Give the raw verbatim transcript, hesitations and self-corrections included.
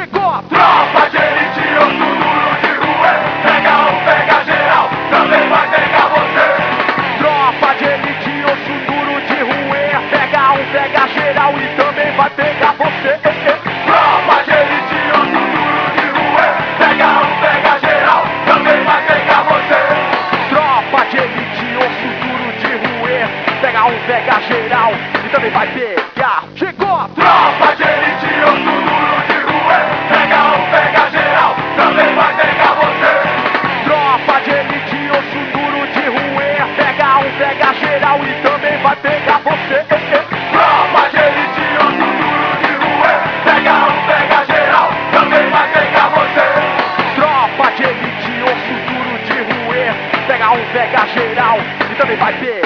chegou a tropa de elite, osso duro de roer. Pega um, pega geral, também vai pegar você. Tropa de elite, osso duro de roer. Pega um, pega geral e também vai pegar você. Tropa de elite, osso duro de roer. Pega um, pega geral, também vai pegar você. Tropa de elite, osso duro de roer. Pega um, pega geral e também vai pegar. Chegou a tropa de elite, osso duro de roer. Pega um, pega geral, também vai pegar você. Tropa de elite, osso duro de roer. Pega um, pega geral e também vai pegar você. Tropa de elite, osso duro de roer. Pega um, pega geral, também vai pegar você. Tropa de elite, osso duro de roer. Pega um, pega geral e também vai pegar.